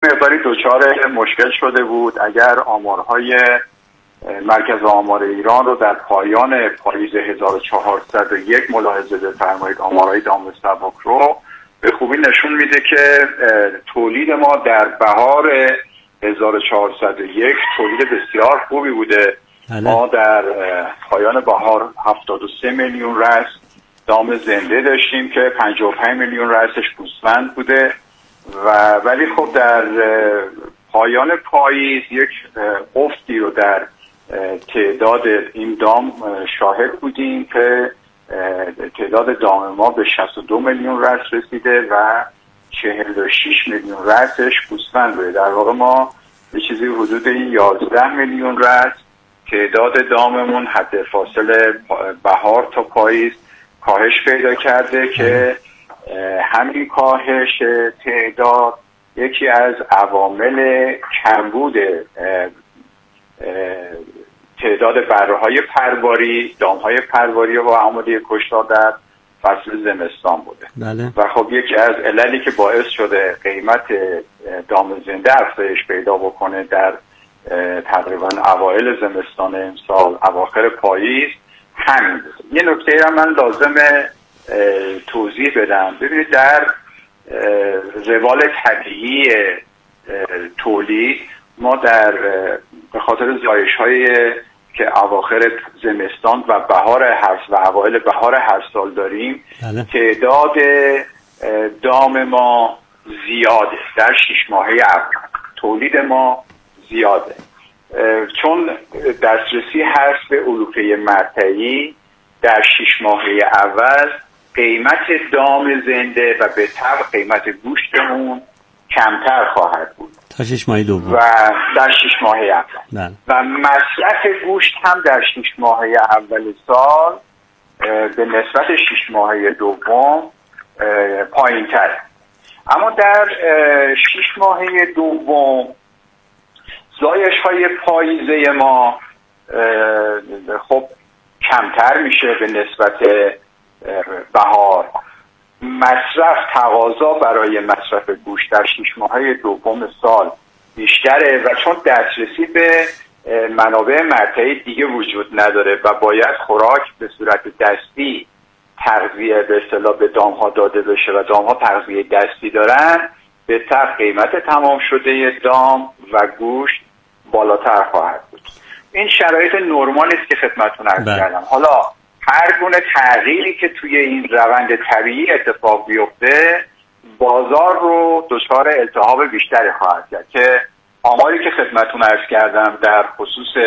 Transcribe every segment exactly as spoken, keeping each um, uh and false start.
مقداری دچار مشکل شده بود. اگر آمارهای مرکز آمار ایران رو در پایان پاییز هزار و چهارصد و یک ملاحظه بفرمایید، آمارهای دام سبک رو به خوبی نشون میده که تولید ما در بهار هزار و چهارصد و یک تولید بسیار خوبی بوده. هله. ما در پایان بهار هفتاد و سه میلیون رأس دام زنده داشتیم که پنجاه و پنج میلیون رأسش گوسفند بوده و ولی خب در پایان پاییز یک افتی رو در تعداد این دام شاهد بودیم که تعداد دام ما به شصت و دو میلیون رأس رسیده و چهل و شش میلیون رأسش گوسفند بوده. در واقع ما به چیزی حدود یازده میلیون رأس تعداد داممون حد فاصله بهار تا پاییز کاهش پیدا کرده که همین کاهش تعداد یکی از عوامل کمبود تعداد بره‌های پرواری، دام‌های پرواری و آماده کشتار در فصل زمستان بوده. بله. و خب یکی از عللی که باعث شده قیمت دام زنده افزایش پیدا بکنه در تقریبا اوایل زمستان امسال اواخر پاییز همین بود. یه نکته هم من لازمه توضیح بدم. ببینید در روال طبیعی تولید ما در به خاطر زایش‌هایی که اواخر زمستان و بهار هر و اوایل بهار هر سال داریم بله. تعداد دام ما زیاده. در شش ماهه اول تولید ما زیاده چون دسترسی هست به علوفه مرتعی. در شش ماهه اول قیمت دام زنده و به طبع قیمت گوشتمون کمتر خواهد بود تا شش ماه دوم و در شش ماه اول و مصرف گوشت هم در شش ماه اول سال به نسبت شش ماه دوم پایین تر. اما در شش ماه دوم زایش های پاییزه ما خب کمتر میشه به نسبت بهار. مصرف تقاضا برای مصرف گوشت در شش ماهه دوم سال بیشتره و چون دسترسی به منابع مرتعی دیگه وجود نداره و باید خوراک به صورت دستی تغذیه به اصطلاح به دامها داده بشه و دامها تغذیه دستی دارن، به طبع قیمت تمام شده دام و گوشت بالاتر خواهد بود. این شرایط نرمالی است که خدمتتون عرض کردم. حالا هر گونه تغییری که توی این روند طبیعی اتفاق بیفته بازار رو دچار التهاب بیشتری خواهد کرد که آماری که خدمتتون عرض کردم در خصوص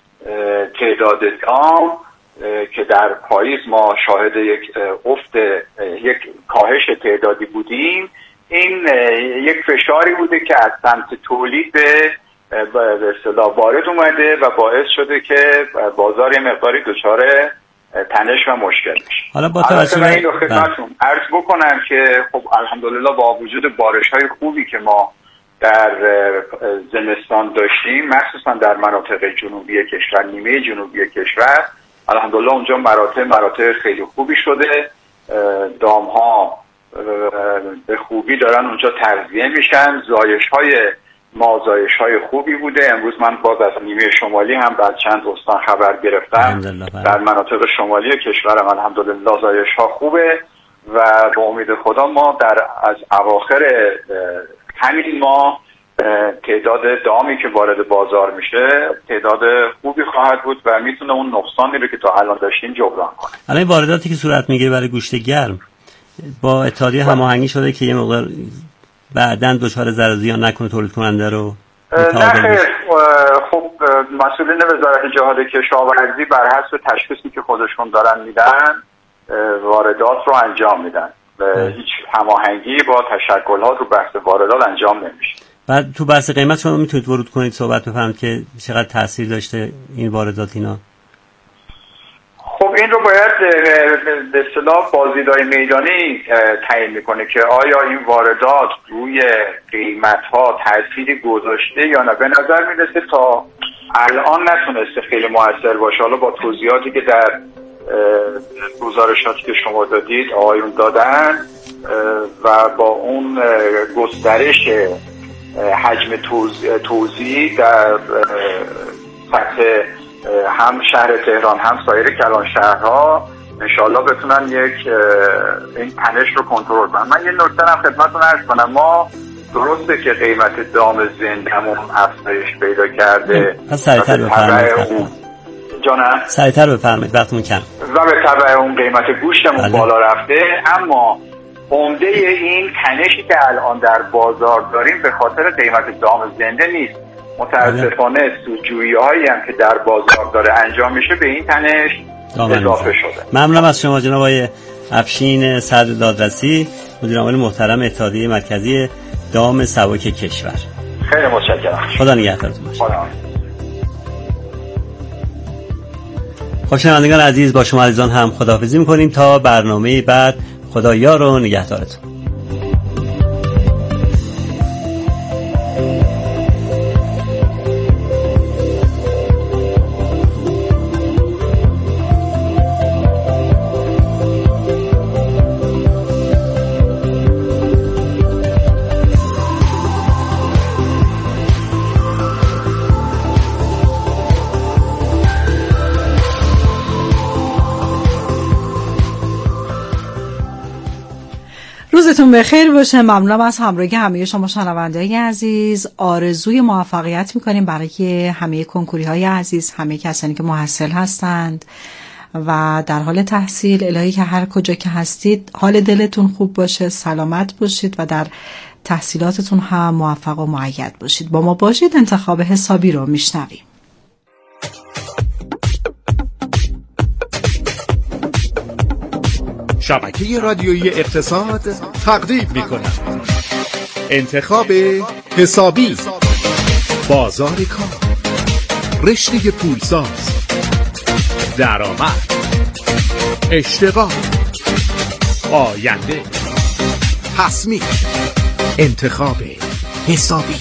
تعداد دام که در پاییز ما شاهد یک افت یک کاهش تعدادی بودیم، این یک فشاری بوده که از سمت تولید به به اصطلاح وارد اومده و باعث شده که بازار یه مقداری دچار تنش و مشکل میشه. حالا با توجه به این رو خدمتتون عرض بکنم که خب الحمدلله با وجود بارش‌های خوبی که ما در زمستان داشتیم، مخصوصا در مناطق جنوبی کشور، نیمه جنوبی کشور، الحمدلله اونجا مراتع مراتع خیلی خوبی شده. دام‌ها به خوبی دارن اونجا تغذیه میشن. زایش‌های ما زایش‌های خوبی بوده. امروز من باز از نیمه شمالی هم بعد چند استان خبر گرفتم در مناطق شمالی کشورم الحمدلله زایش‌ها خوبه و با امید خدا ما در از اواخر همین ماه تعداد دامی که وارد بازار میشه تعداد خوبی خواهد بود و میتونه اون نقصانی رو که تا الان داشتیم جبران کنه. الان وارداتی که صورت میگیره برای گوشت گرم با اتحادیه هماهنگی شده که یه مقدار بعداً دچار ضرر زیان نکنه تولید کننده رو؟ نه خیر، خب مسئولین وزارت جهاد کشاورزی بر حسب تشخیصی که خودشون دارن میدن واردات رو انجام میدن. هیچ هماهنگی با تشکلات رو بحث واردات انجام نمیشه. بعد تو بحث قیمت شما میتونید ورود کنید صحبت بفهمید که چقدر تاثیر داشته این واردات اینا؟ خب این رو باید به اصطلاح بازدیدهای میدانی تعیین میکنه که آیا این واردات روی قیمت‌ها تأثیری گذاشته یا نه. به نظر میرسه تا الان نتونسته خیلی مؤثر باشه. حالا با توضیحاتی که در گزارشاتی که شما دادید آقایون دادن و با اون گسترش حجم توزیع در سطح هم شهر تهران هم سایر کلان شهرها انشاءالله بتونن یک این تنش رو کنترل کنن. من یه نکته هم خدمتتون عرض کنم، ما درسته که قیمت دام زنده‌مون افزایش پیدا کرده، پس سریعتر بفرمایید جانم سریعتر بفرمایید وقتمون کم و به تبع اون قیمت گوشتمون بالا رفته، اما عمده این تنشی که الان در بازار داریم به خاطر قیمت دام زنده نیست. متاسفانه سودجویی هایی هم که در بازار داره انجام میشه به این تنش اضافه شده. ممنونم از شما جناب آقای افشین صدر دادرسی، مدیر عامل محترم اتحادیه مرکزی دام سبک کشور. خیلی متشکرم. خدا نگهدارتون باشه. خب شنوندگان عزیز، با شما عزیزان هم خداحافظی می‌کنیم تا برنامه بعد. خدا یار و نگهدارتون. روزتون بخیر باشه. ممنونم از همراهی همه شما شنوندگان عزیز. آرزوی موفقیت میکنیم برای همه کنکوری های عزیز، همه کسانی که محصل هستند و در حال تحصیل. الهی که هر کجا که هستید حال دلتون خوب باشه، سلامت باشید و در تحصیلاتتون هم موفق و مؤید باشید. با ما باشید. انتخاب حسابی رو میشنویم. شبکه رادیویی اقتصاد تقدیم می‌کند انتخاب حسابی. بازار کار، رشته پولساز، درآمد، اشتغال، آینده، تصمیم. انتخاب حسابی.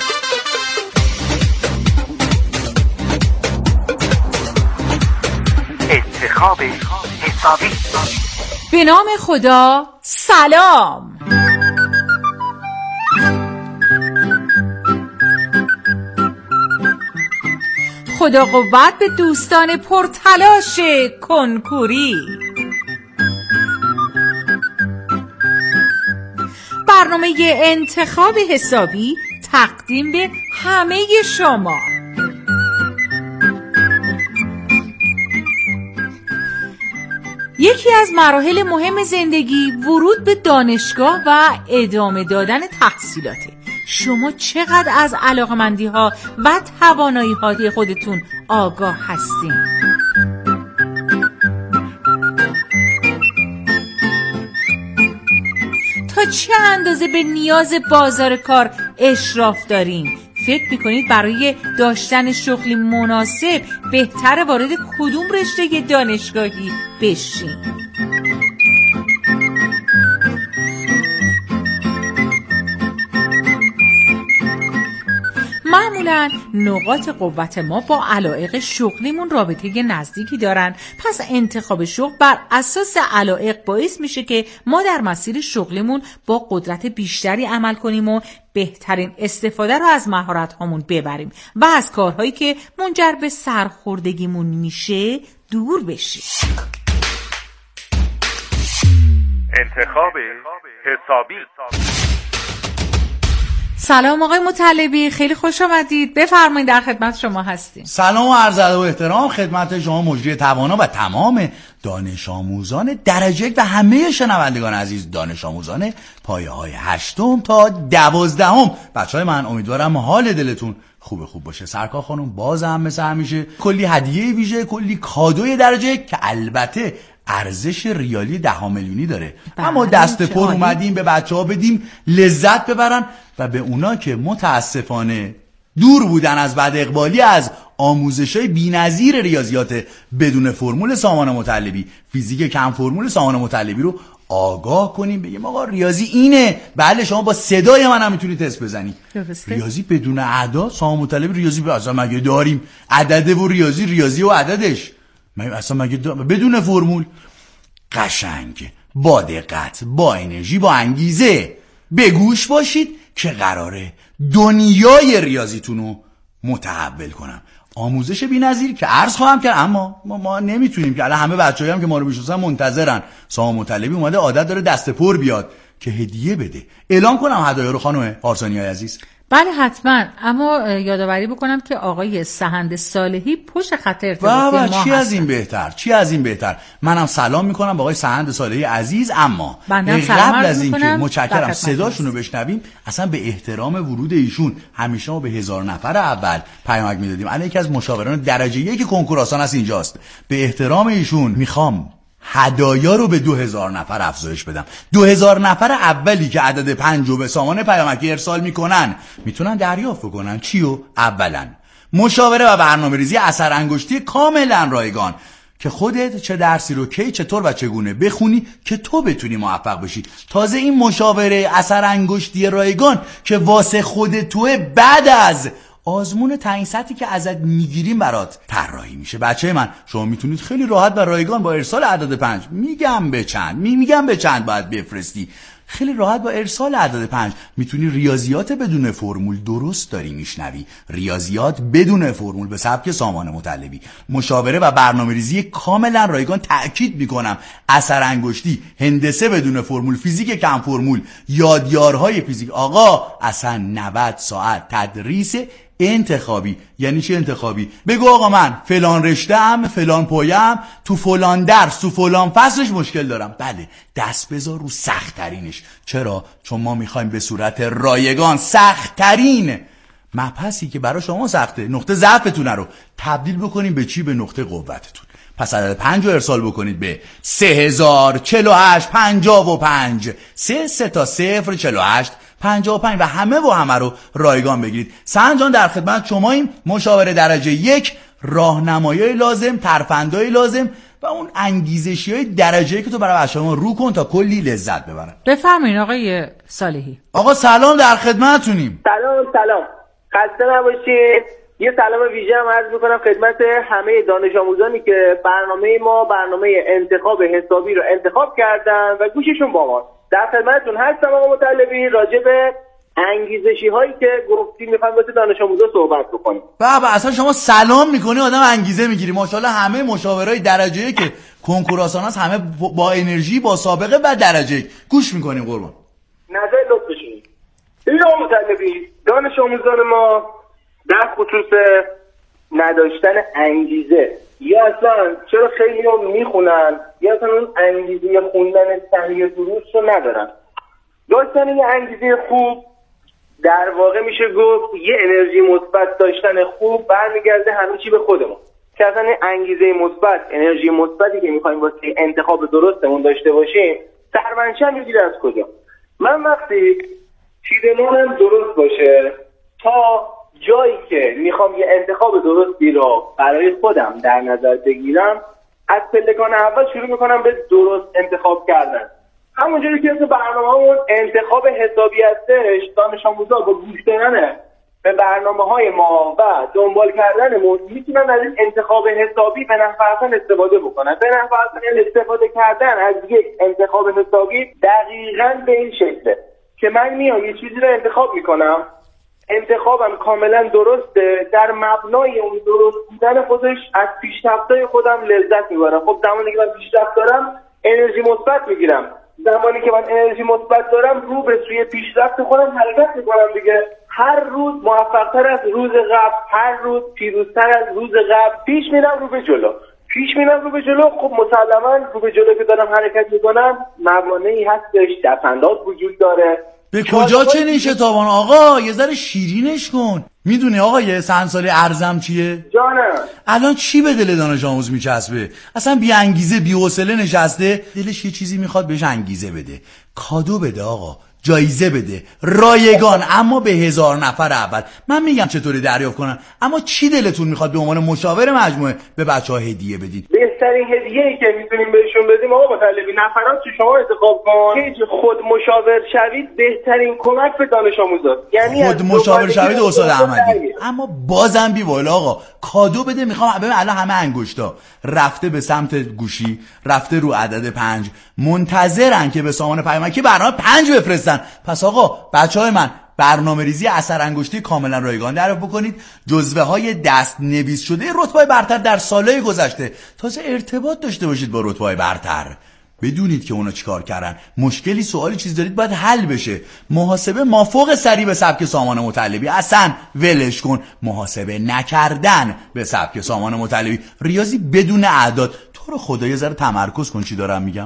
انتخاب حسابی. به نام خدا، سلام. خدا قوت به دوستان پرتلاش کنکوری. برنامه انتخاب حسابی تقدیم به همه شما. یکی از مراحل مهم زندگی ورود به دانشگاه و ادامه دادن تحصیلاته. شما چقدر از علاقمندی ها و توانایی های خودتون آگاه هستین؟ تا چه اندازه به نیاز بازار کار اشراف دارین؟ فکر میکنید برای داشتن شغلی مناسب بهتر وارد کدوم رشته دانشگاهی بشین؟ معمولاً نقاط قوت ما با علایق شغلیمون رابطه نزدیکی دارن، پس انتخاب شغل بر اساس علایق باعث میشه که ما در مسیر شغلیمون با قدرت بیشتری عمل کنیم و بهترین استفاده رو از مهارت هامون ببریم و از کارهایی که منجر به سرخوردگیمون میشه دور بشیم. انتخاب حسابی. سلام آقای مطلبی، خیلی خوش آمدید. بفرمایید، در خدمت شما هستیم. سلام و عرض ادب و احترام خدمت شما مجری توانا و تمام دانش آموزان درجه و همه شنوندگان عزیز، دانش آموزان پایه های هشتم تا دوازدهم. بچهای من، امیدوارم حال دلتون خوب خوب باشه. سرکار خانم باز هم مثل همیشه کلی هدیه ویژه، کلی کادوی درجه که البته ارزش ریالی ده میلیونی داره. اما دست پر اومدیم به بچه‌ها بدیم لذت ببرن و به اونا که متاسفانه دور بودن از بد اقبالی از آموزش‌های بی‌نظیر ریاضیات بدون فرمول سامان مطلبی، فیزیک کم فرمول سامان مطلبی رو آگاه کنیم، بگیم آقا ریاضی اینه. بله شما با صدای من هم میتونی تست بزنی. ریاضی بدون اعداد، سامان مطلبی ریاضی اصلا مگه داریم؟ عدد و ریاضی، ریاضی و عددش مگه اصلا مگه بدون فرمول؟ قشنگ، با دقت، با انرژی، با انگیزه. به گوش باشید، که قراره دنیای ریاضیتون رو متحول کنم. آموزش بی‌نظیر که عرض خواهم کرد، اما ما, ما نمیتونیم که الان همه بچه‌ای هم که ما رو میشناسن منتظرن. سامان مطلبی اومده عادت داره دست پر بیاد که هدیه بده. اعلام کنم هدایا رو خانم پارسانیای عزیز؟ بله حتما، اما یادآوری بکنم که آقای سهند صالحی پشت خط ارتباطی ما هستن. چی از این بهتر، چی از این بهتر. منم سلام میکنم به آقای سهند صالحی عزیز، اما قبل از اینکه متشکرم صداشون رو بشنویم، اصلا به احترام ورود ایشون همیشه ما به هزار نفر اول پیامک میدادیم. الان یکی از مشاوران درجه یک کنکور آسان است اینجاست. به احترام ایشون میخوام هدایا رو به دو هزار نفر افزایش بدم. دو هزار نفر اولی که عدد پنج رو به سامان پیامکی ارسال میکنن میتونن دریافت کنن چیو؟ اولا مشاوره و برنامه ریزی اثر انگشتی کاملا رایگان که خودت چه درسی رو کی چطور و چگونه بخونی که تو بتونی موفق بشی. تازه این مشاوره اثر انگشتی رایگان که واسه خودت توه، بعد از آزمون تعیین سطحی که ازت میگیریم برات طراحی میشه. بچه من شما میتونید خیلی راحت و رایگان با ارسال عدد پنج، میگم به چند می میگم به چند باید بفرستی، خیلی راحت با ارسال عدد پنج میتونی ریاضیات بدون فرمول، درست داری میشنوی، ریاضیات بدون فرمول به سبک سامان مطلبی، مشاوره و برنامه‌ریزی کاملا رایگان. تأکید میکنم اثر انگشتی، هندسه بدون فرمول، فیزیک کم فرمول، یادیارهای فیزیک. آقا اصلا نود ساعت تدریس انتخابی. یعنی چه انتخابی؟ بگو آقا من فلان رشته‌ام، فلان پایه‌ام، تو فلان درس، تو فلان فصلش مشکل دارم. بله، دست بذار رو سخت ترینش. چرا؟ چون ما میخوایم به صورت رایگان سخت ترین مبحثی که برای شما سخته، نقطه ضعفتون رو تبدیل بکنیم به چی؟ به نقطه قوتتون. پس عدد پنج رو ارسال بکنید به سه هزار چهل و هشت پنجاه و پنج. سه سه تا صفر چهل و هشت پنجاه و پنج و همه و همه رو رایگان بگیرید. سهند جان در خدمت شماییم. مشاوره درجه یک، راهنمایی لازم، ترفندای لازم و اون انگیزشی های درجه که تو برای بچه‌ها رو کن تا کلی لذت ببرن. بفرمایید آقای صالحی. آقا سلام، در خدمتتونیم. سلام سلام، خسته نباشید. یه سلام ویژه هم عرض میکنم خدمت همه دانش آموزانی که برنامه ما، برنامه انتخاب حسابی رو انتخاب کردن و گوششون با ما. در خدمتتون هستم آقا مطلبی، راجع به انگیزشی هایی که گفتیم میخوایم واسه دانش آموزا صحبت بکنیم. بابا اصلا شما سلام میکنی آدم انگیزه میگیری. ماشاءالله همه مشاورای درجه یک که کنکور آسان است همه با انرژی، با سابقه و درجه یک. گوش میکنیم قربان. نظر لطف بشید. این آقا مطلبی، دانش آموزان ما در خصوص نداشتن انگیزه، یا اصلا چرا خیلی هم میخونن یا اصلا اون انگیزه خوندن صحیح دروس رو ندارن. داشتن یه انگیزه خوب در واقع میشه گفت یه انرژی مثبت داشتن خوب برمیگرده همه چی به خودمون. که اصلا انگیزه مثبت، انرژی مثبتی که میخوایم واسه انتخاب درستمون داشته باشیم سرمنشأ میگیره از کجا؟ من وقتی چیدمانم درست باشه تا جایی که میخوام یه انتخاب درستی رو برای خودم در نظر بگیرم، از پلکان اول شروع میکنم به درست انتخاب کردن. همونجوری که تو برنامه‌مون انتخاب حسابی هستش، دانش آموزا با گوش دادن به برنامه‌های ما و دنبال کردنمون میتونن از این انتخاب حسابی به نفع استفاده بکنن. به نفع استفاده کردن از یک انتخاب حسابی دقیقاً به این شکله که من میام یه چیزی رو انتخاب میکنم، انتخابم کاملا درسته، در مبنای اون درست بودن خودش از پیشرفت‌های خودم لذت میبرم. خب زمانی که من پیشرفت دارم انرژی مثبت میگیرم، زمانی که من انرژی مثبت دارم رو به سوی پیشرفت خودم حرکت میکنم دیگه. هر روز موفق‌تر از روز قبل، هر روز پیروزتر از روز قبل پیش میرم رو به جلو پیش میرم رو به جلو. خب مسلما رو به جلو که دارم حرکت میکنم موانعی هستش، دفندات وجود داره. به کجا چنین شتابان آقا؟ یه ذره شیرینش کن. میدونی آقا یه چند سالی ارزم چیه؟ جانم. الان چی به دل دانش آموز میچسبه؟ اصلا بی انگیزه، بی حوصله نشسته، دلش یه چیزی میخواد بهش انگیزه بده. کادو بده آقا، جایزه بده، رایگان، اما به هزار نفر اول. من میگم چطوری دریافت کنن، اما چی دلتون میخواد به عنوان مشاور مجموعه به بچه‌ها هدیه بدید؟ بهترین هدیه‌ای که میتونیم بهشون بدیم آقا مطلبی، نفرات تو شما انتخاب کن که خود مشاور شوید. بهترین کمک به دانش آموزاست. یعنی خود مشاور شوید استاد احمدی. اما بازم بی بالا آقا، کادو بده. میخوام ببین الان همه انگشتا رفته به سمت گوشی، رفته رو عدد پنج، منتظرن که به سامان پیامکی برنامه پنج بفرستن. پس آقا بچهای من برنامه‌ریزی اثر انگشتی کاملا رایگان تعریف بکنید، جزوه های دست نویس شده رتبه‌های برتر در سالهای گذشته، تازه ارتباط داشته باشید با رتبه‌های برتر، بدونید که اونا چیکار کردن، مشکلی سوالی چیز دارید باید حل بشه. محاسبه مافوق سری به سبک سامان مطلبی، اصلا ولش کن. محاسبه نکردن به سبک سامان مطلبی، ریاضی بدون اعداد. تو رو خدا یه ذره تمرکز کن چی دارم میگم.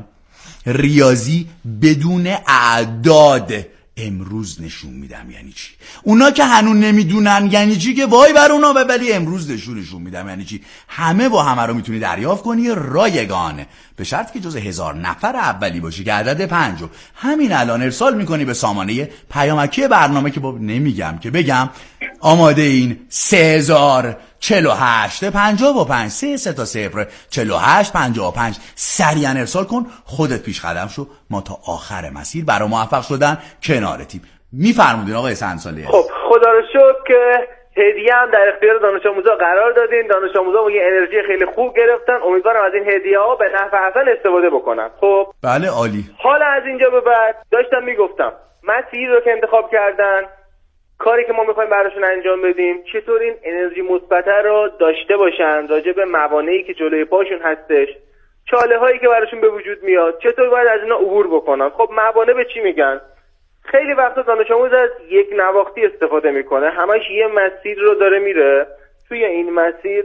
ریاضی بدون اعداد امروز نشون میدم یعنی چی. اونا که هنوز نمیدونن یعنی چی که وای بر اونا، ولی امروز نشونشون میدم یعنی چی. همه با همه رو میتونی دریافت کنی رایگان، به شرط که جز هزار نفر اولی باشی که عدد پنج رو همین الان ارسال میکنی به سامانه پیامکی برنامه که با نمیگم که بگم آماده این سه هزار چهل و هشت پنجاه و پنج سه سه تا صفر چهل و هشت پنجاه و پنج سریعا ارسال کن، خودت پیش قدم شو. ما تا آخر مسیر برای موفق شدن کنارتیم. میفرمودین آقای سنسالی؟ خب خدا رو شکر که هدیه هم در اختیار دانش آموزا قرار دادین. دانش آموزا یه انرژی خیلی خوب گرفتن. امیدوارم از این هدیه ها به نفع حسن استفاده بکنن. خب بله عالی. حالا از اینجا به بعد داشتم میگفتم مسیر رو که انتخاب کردن، کاری که ما میخوایم براشون انجام بدیم، چطور این انرژی مثبت رو داشته باشن راجع به موانعی که جلوی پاشون هستش، چاله هایی که براشون به وجود میاد، چطور باید از اینا عبور بکنن. خب موانع به چی میگن؟ خیلی وقتا دانش آموز از یک نواختی استفاده میکنه، همش یه مسیر رو داره میره، توی این مسیر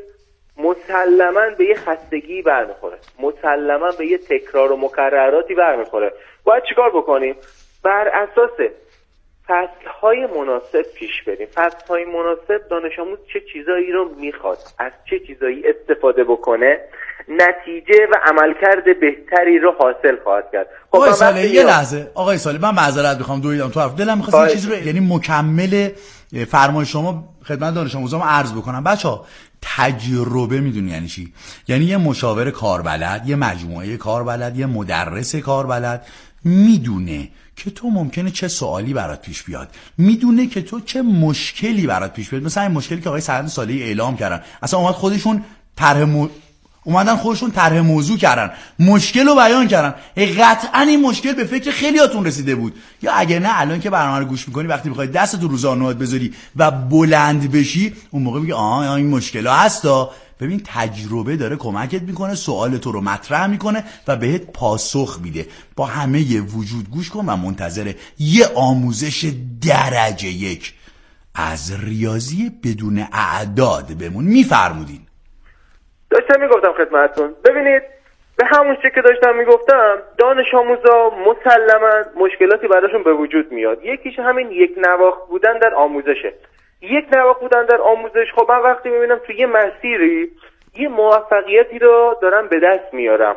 مسلماً به یه خستگی برمیخوره، مسلماً به یه تکرار و مکرراتی برمیخوره. باید چیکار بکنیم؟ بر اساس فصل‌های مناسب پیش بریم. فصل‌های مناسب دانش آموز چه چیزایی رو میخواد، از چه چیزایی استفاده بکنه، نتیجه و عملکرد بهتری رو حاصل خواهد کرد. خب آقای صالحی یه لحظه، آقای صالحی من معذرت میخوام دویدم تو حرف، دلم می‌خواست یه چیزی رو یعنی مکمل فرمان شما خدمت دانش آموزام عرض بکنم. بچه‌ها تجربه میدونی یعنی چی؟ یعنی یه مشاور کاربلد، یه مجموعه کاربلد، یه مدرس کاربلد میدونه که تو ممکنه چه سوالی برات پیش بیاد، میدونه که تو چه مشکلی برات پیش بیاد. مثلا این مشکلی که آقای سعید صالحی اعلام کردن، اصلا اومد خودشون طرح مو... اومدن خودشون طرح موضوع کردن، مشکل رو بیان کردن. قطعا این مشکل به فکر خیلیاتون رسیده بود، یا اگه نه الان که برنامه رو گوش میکنی وقتی بخوای دست تو رو زانوات بذاری و بلند بشی اون موقع میگی آها این مشکل ها هستا. ببین تجربه داره کمکت میکنه، سوال تو رو مطرح میکنه و بهت پاسخ میده. با همه ی وجود گوش کن و منتظر یه آموزش درجه یک از ریاضی بدون اعداد بمون. میفرمودین؟ داشتم میگفتم خدمتتون، ببینید به همون چیزی که داشتم میگفتم، دانش آموزا مسلما مشکلاتی براشون به وجود میاد. یکیش همین یک نواخت بودن در آموزشه. یک نواخت بودن در آموزش، خب من وقتی میبینم توی یه مسیری یه موفقیتی رو دارم به دست میارم،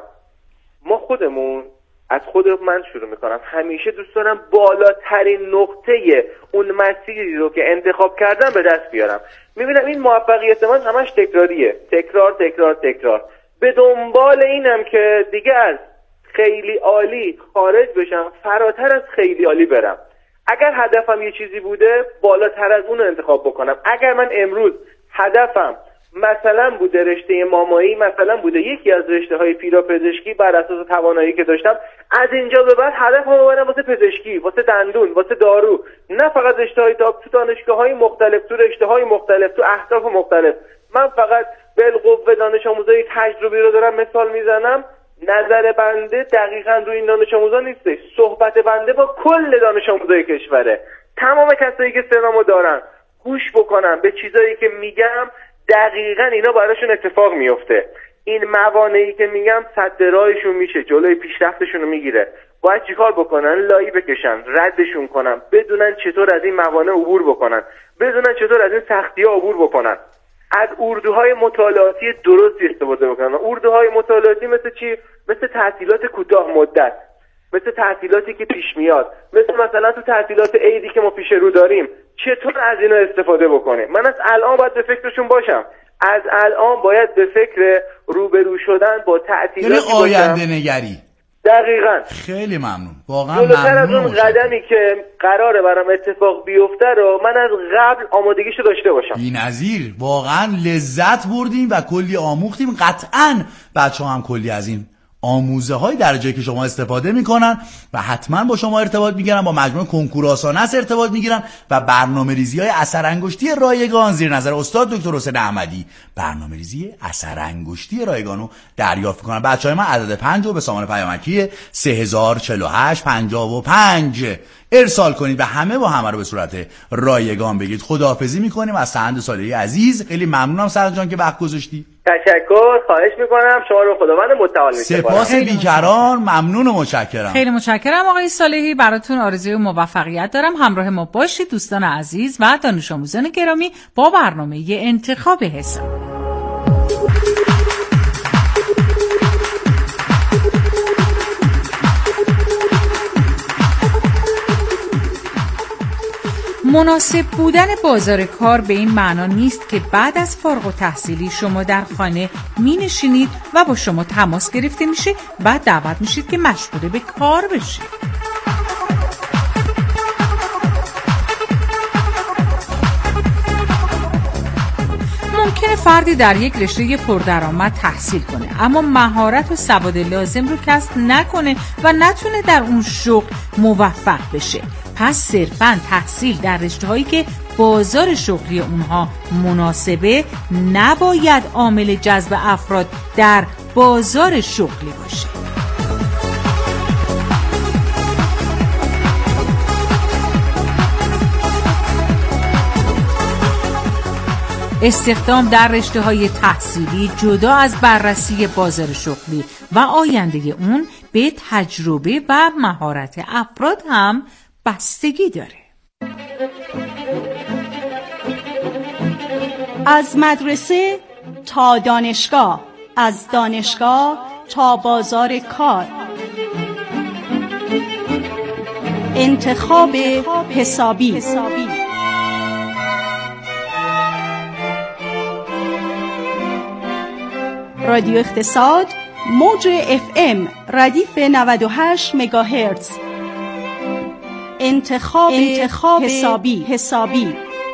ما خودمون از خود من شروع میکنم، همیشه دوست دارم بالاترین نقطه اون مسیری رو که انتخاب کردم به دست بیارم. میبینم این موفقیت من همش تکراریه، تکرار تکرار تکرار. به دنبال اینم که دیگه از خیلی عالی خارج بشم، فراتر از خیلی عالی برم. اگر هدفم یه چیزی بوده بالاتر از اون رو انتخاب بکنم. اگر من امروز هدفم مثلا بوده رشته مامایی، مثلا بوده یکی از رشته های پیراپزشکی، بر اساس توانایی که داشتم از اینجا به بعد هدفم رو ببرم واسه پزشکی، واسه دندون، واسه دارو، نه فقط رشته های تا تو دانشگاه های مختلف، تو رشته های مختلف، تو اهداف مختلف. من فقط بالقوه دانش آموزای تجربی رو دارم مثال میزنم. نظر بنده دقیقاً روی این دانش آموزا نیستش، صحبت بنده با کل دانش آموزای کشوره. تمام کسایی که سنمو دارن گوش بکنن به چیزایی که میگم، دقیقاً اینا براشون اتفاق میفته. این موانعی که میگم صد راهشون میشه، جلوی پیشرفتشون رو میگیره. باید چیکار بکنن؟ لایی بکشن، ردشون کنن، بدونن چطور از این موانع عبور بکنن، بدونن چطور از این سختی‌ها عبور بکنن. از اردوهای مطالعاتی درستی استفاده بکنن. اردوهای مطالعاتی مثل چی؟ مثل تعطیلات کوتاه مدت، مثل تعطیلاتی که پیش میاد، مثل مثلا تو تعطیلات عیدی که ما پیش رو داریم. چطور از اینا استفاده بکنه؟ من از الان باید به فکرشون باشم، از الان باید به فکر روبرو شدن با تعطیلاتی باشم. یعنی آینده نگری. دقیقاً. خیلی ممنون، واقعا جلوتر از اون قدمی که قراره برام اتفاق بیفته رو من از قبل آمادگیشو داشته باشم. بی‌نظیر، واقعا لذت بردیم و کلی آموختیم. قطعاً بچه‌ها هم کلی از این آموزه های درجه که شما استفاده میکنن و حتما با شما ارتباط میگیرن، با مجموعه کنکور آسان است ارتباط میگیرن و برنامه‌ریزی های اثر انگشتی رایگان زیر نظر استاد دکتر حسین احمدی برنامه‌ریزی اثر انگشتی رایگان رو دریافت میکنن. بچهای من عدد پنج رو به سامان پیامکی سه هزار و چهل و هشت پنجاه و پنج ارسال کنید و همه با همه رو به صورت رایگان بگید. خداحافظی میکنیم از سهند صالحی عزیز. خیلی ممنونم سهند جان که وقت گذاشتی. تشکر، خواهش میکنم. شما رو خداوند متعال میسپارم. سپاس بیکران، ممنون و متشکرم. خیلی متشکرم آقای صالحی. براتون آرزوی موفقیت دارم. همراه ما باشید دوستان عزیز و دانش آموزان گرامی با برنامه انتخاب حساب. مناسب بودن بازار کار به این معنا نیست که بعد از فارغ التحصیلی شما در خانه می نشینید و با شما تماس گرفته میشه، بعد دعوت میشید که مشغول به کار بشید. ممکنه فردی در یک رشته پردرآمد تحصیل کنه اما مهارت و سواد لازم رو کسب نکنه و نتونه در اون شغل موفق بشه. پس صرفاً تحصیل در رشته‌هایی که بازار شغلی اونها مناسبه نباید عامل جذب افراد در بازار شغلی باشه. استخدام در رشته‌های تحصیلی جدا از بررسی بازار شغلی و آینده اون به تجربه و مهارت افراد هم بستگی داره. از مدرسه تا دانشگاه، از دانشگاه تا بازار کار، انتخاب حسابی. رادیو اقتصاد، موج اف ام ردیف نود و هشت مگاهرتز. انتخاب, انتخاب حسابی. حسابی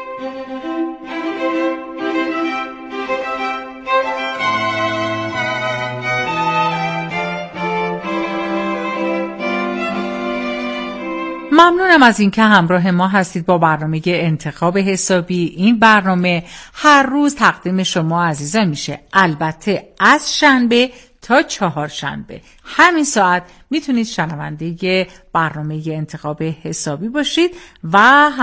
ممنونم از اینکه همراه ما هستید با برنامه انتخاب حسابی. این برنامه هر روز تقدیم شما عزیزان میشه، البته از شنبه تا چهارشنبه. همین ساعت میتونید شنونده برنامه انتخاب حسابی باشید و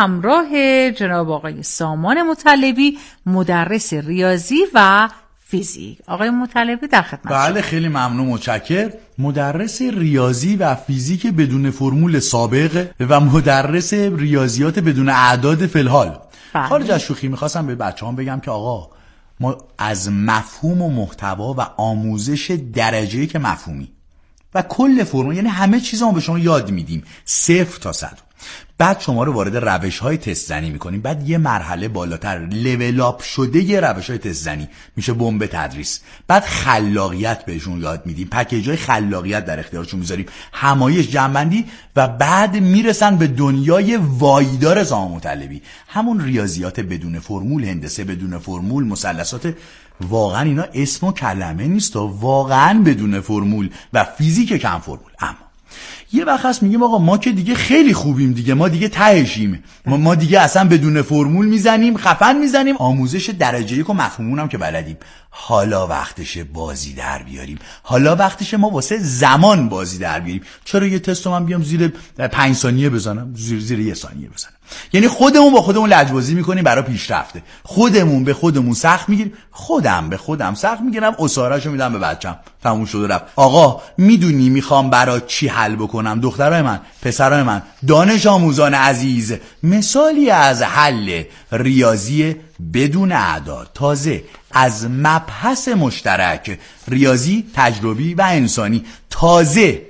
همراه جناب آقای سامان مطلبی، مدرس ریاضی و فیزیک. آقای مطلبی در خدمت. بله خیلی ممنون، متشکرم. مدرس ریاضی و فیزیک بدون فرمول سابق و مدرس ریاضیات بدون اعداد فی الحال. خارج از شوخی میخواستم به بچه‌هام بگم که آقا ما از مفهوم و محتوا و آموزش درجه‌ای که مفهومی و کل فرمول، یعنی همه چیزا به شما یاد میدیم صفر تا صد. بعد شما رو وارد روش‌های تست زنی می‌کنیم. بعد یه مرحله بالاتر لول اپ شده یه روش‌های تست زنی میشه بمب تدریس. بعد خلاقیت بهشون یاد میدیم، پکیج‌های خلاقیت در اختیارشون میذاریم، همایش، جمع‌بندی و بعد میرسن به دنیای وایدار سامان مطلبی، همون ریاضیات بدون فرمول، هندسه بدون فرمول، مثلثات. واقعا اینا اسم و کلمه نیست، واقعا بدون فرمول و فیزیک کم فرمول. اما یه وقت هست میگیم آقا ما که دیگه خیلی خوبیم دیگه، ما دیگه تهشیم، ما, ما دیگه اصلا بدون فرمول میزنیم، خفن میزنیم، آموزش درجه یک و مفهومون هم که بلدیم. حالا وقتشه بازی در بیاریم، حالا وقتشه ما واسه زمان بازی در بیاریم. چرا یه تستو من بیام زیر پنج ثانیه بزنم، زیر زیر یه ثانیه بزنم؟ یعنی خودمون با خودمون لجبازی میکنیم برای پیشرفته، خودمون به خودمون سخت میگیریم، خودم به خودم سخت میگیرم، اساره‌شو میدم به بچم، تموم شد و رفت. آقا میدونی میخوام برای چی حل بکنم؟ دخترای من، پسرای من، دانش آموزان عزیز، مثالی از حل ریاضی بدون اعداد، تازه از مبحث مشترک ریاضی تجربی و انسانی، تازه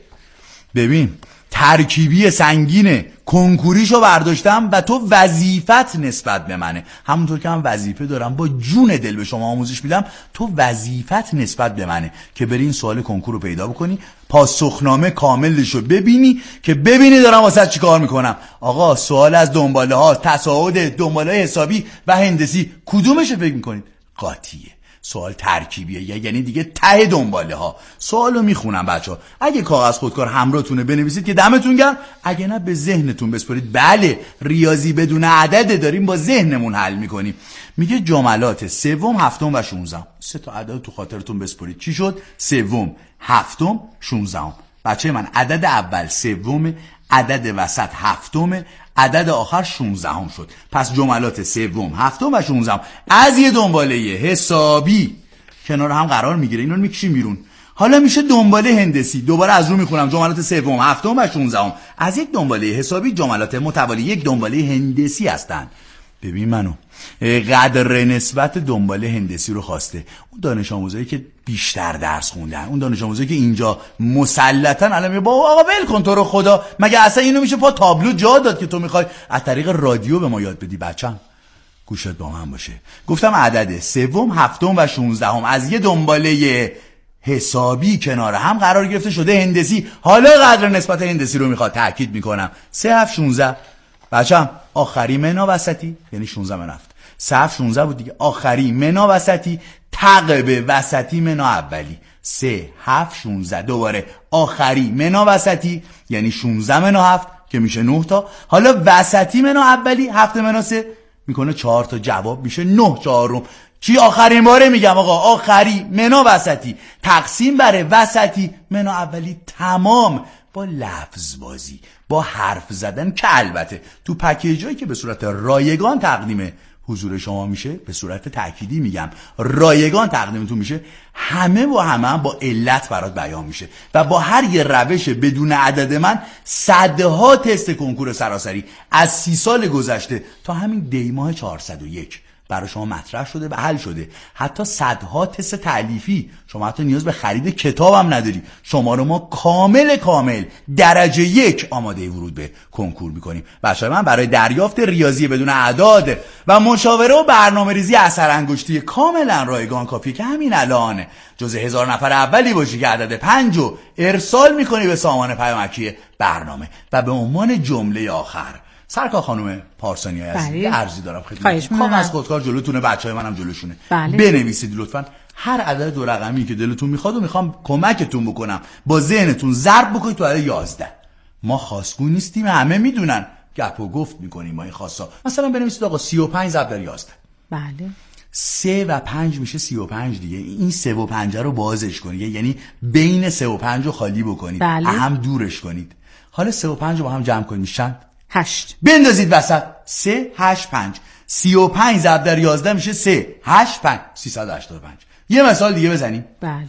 ببین ترکیبی سنگینه، کنکوریشو برداشتم و تو وظیفت نسبت به منه. همونطور که من وظیفه دارم با جون دل به شما آموزش میدم، تو وظیفت نسبت به منه که بری این سوال کنکور رو پیدا بکنی، پاسخنامه کاملشو ببینی که ببینی دارم واسه چی کار میکنم. آقا سوال از دنباله ها، تصاعد، دنباله حسابی و هندسی، کدومش فکر میکنید؟ قاطیه. سوال ترکیبیه، یعنی دیگه ته دنباله ها. سوالو میخونم بچه‌ها، اگه کاغذ خودکار همراهتونه بنویسید که دمتون گرم، اگه نه به ذهنتون بسپارید. بله ریاضی بدون عدد داریم با ذهنمون حل میکنیم. میگه جملات سوم، هفتم و شانزدهم. سه تا عدد تو خاطرتون بسپارید. چی شد؟ سوم، هفتم، شانزدهم. بچه من عدد اول سوم، عدد وسط هفتم، عدد آخر شانزدهم شد. پس جملات سوم، هفتم و شانزدهم از یه دنباله حسابی کنار هم قرار میگیره. اینا رو میکشیم بیرون. حالا میشه دنباله هندسی. دوباره از رو میخونم. جملات سوم، هفتم و شانزدهم از یک دنباله حسابی جملات متوالی یک دنباله هندسی هستند. ببین منو قدر نسبت دنباله هندسی رو خواسته. اون دانش آموزایی که بیشتر درس خوندن، اون دانش آموزایی که اینجا مسلطن الان میگه بابا آقا ول کن تو رو خدا، مگه اصلا اینو میشه پا تابلو جا داد که تو میخوای از طریق رادیو به ما یاد بدی؟ بچم گوشت با من باشه. گفتم عدد سوم، هفتم و شانزدهم از یه دنباله حسابی کنار هم قرار گرفته شده هندسی. حالا قدر نسبت هندسی رو میخواد تاکید میکنم. سه هفت شانزده. بچم آخری منا وسطی یعنی شانزده منفت. سه هفت شانزده بود دیگه. آخری منا وسطی تعقب وسطی منا اولی. سه هفت شانزده دوباره آخری منا وسطی یعنی شانزده منا هفت که میشه نه تا. حالا وسطی منا اولی هفت منا سه میکنه چهار تا. جواب میشه نه چهارم. چی آخرین باره میگم آقا؟ آخری منا وسطی تقسیم بر وسطی منا اولی. تمام با لفظ بازی، با حرف زدن که البته تو پکیجایی که به صورت رایگان تقدیم حضور شما میشه، به صورت تأکیدی میگم رایگان تقدیمتون میشه، همه با همه هم با علت برات بیان میشه و با هر یه روش بدون عدد من صدها تست کنکور سراسری از سی سال گذشته تا همین دی ماه چهارصد و یک برای شما مطرح شده و حل شده. حتی صدها تست تألیفی، شما حتی نیاز به خرید کتاب هم نداری. شما رو ما کامل کامل درجه یک آماده ورود به کنکور میکنیم. بچه‌های من برای دریافت ریاضی بدون اعداد و مشاوره و برنامه ریزی اثر انگشتی کاملا رایگان کافیه که همین الان جزء هزار نفر اولی باشی که عدد پنج رو ارسال میکنی به سامان پیامکی برنامه. و به عنوان جمله آخر سرکار خانم پارسانی عزیز عرضی دارم خدمتتون. کاغذ از خودکار جلوتونه، بچهای منم جلوشونه. بله. بنویسید لطفاً هر عدد دو رقمی که دلتون میخواد و میخوام کمکتون بکنم با ذهنتون ضرب بکنید تو عدد یازده. ما خاصگو نیستیم، همه میدونن، گپ و گفت میکنیم ما این خاصا. مثلا بنویسید آقا سی و پنج ضرب در یازده. بله. سه و پنج میشه سی و پنج دیگه. این سه و پنج رو بازش کنید، یعنی بین سه و پنج رو خالی بکنید. بله. هم دورش کنید. حالا سه و پنج رو با هم جمع کنید میشن هشت. بندازید وسط. سه هشت پنج. سی و پنج ضرب در یازده میشه سه هشت پنج. سیصد و هشتاد و پنج. یه مثال دیگه بزنیم. بله.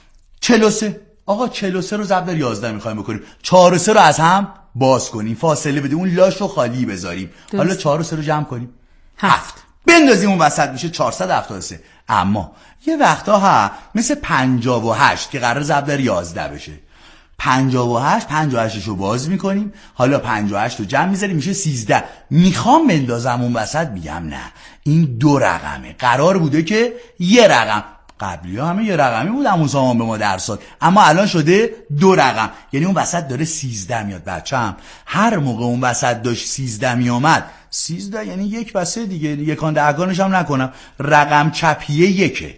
چهل و سه. آقا چهل و سه رو ضرب در یازده میخوایم بکنیم. چهار و سه رو از هم باز کنیم، فاصله بدیم، اون لاش رو خالی بذاریم. درست. حالا چهار و سه رو جمع کنیم. هفت. بندازیم اون وسط میشه چهارصد و هفتاد و سه. اما یه وقتا ها مثل پنجاه و هشت که قرار ضرب در یازده بشه. پنجاه و هشت پنجاه و هشت رو باز میکنیم. حالا پنجاه و هشت رو جمع میذاریم میشه سیزده. میخوام بندازم اون وسط، میگم نه این دو رقمه، قرار بوده که یه رقم. قبلی ها همه یه رقمی بود همون سامان به ما درس داد، اما الان شده دو رقم، یعنی اون وسط داره سیزده میاد. بچم هر موقع اون وسط داشت سیزده میامد، سیزده یعنی یک بسه دیگه، یکان دهگانش هم نکنم، رقم چپیه یکه.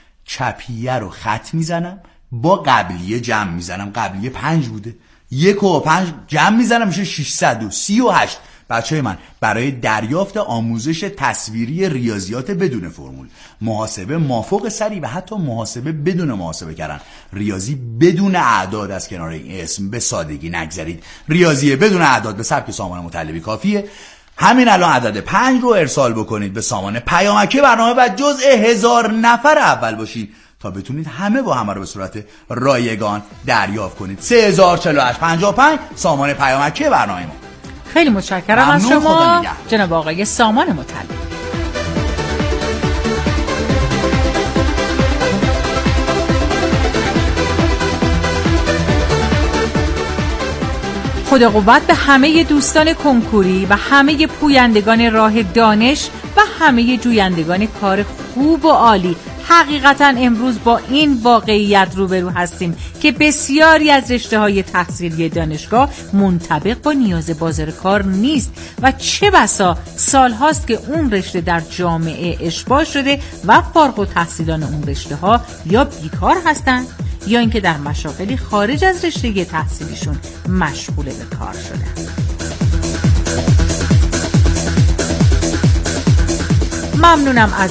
چپیه رو خط میزنم با قبلیه جمع میزنم. قبلیه پنج بوده، یک و پنج جمع میزنم میشه ششصد و سی و هشت. بچه من برای دریافت آموزش تصویری ریاضیات بدون فرمول، محاسبه مافوق سری و حتی محاسبه بدون محاسبه کردن، ریاضی بدون اعداد از کنار این اسم به سادگی نگذرید. ریاضی بدون اعداد به سبک سامان مطلبی کافیه. همین الان عدد پنج رو ارسال بکنید به سامان پیامکی برنامه و جزء هزار نفر اول باشید تا بتونید همه با همه رو به صورت رایگان دریافت کنید. سه هزار و چهل و هشت پنجاه و پنج سامان پیامکی برنامه ما. خیلی متشکرم از شما جناب آقای سامان مطلبی. خدا قوت به همه دوستان کنکوری و همه پویندگان راه دانش و همه جویندگان کار خوب و عالی حقیقتا امروز با این واقعیت روبرو هستیم که بسیاری از رشته‌های تحصیلی دانشگاه منطبق با نیاز بازار کار نیست و چه بسا سال هاست که اون رشته در جامعه اشباع شده و فارغ التحصیلان اون رشته ها یا بیکار هستند یا اینکه در مشاغلی خارج از رشته تحصیلیشون مشغول به کار شدن. ممنونم از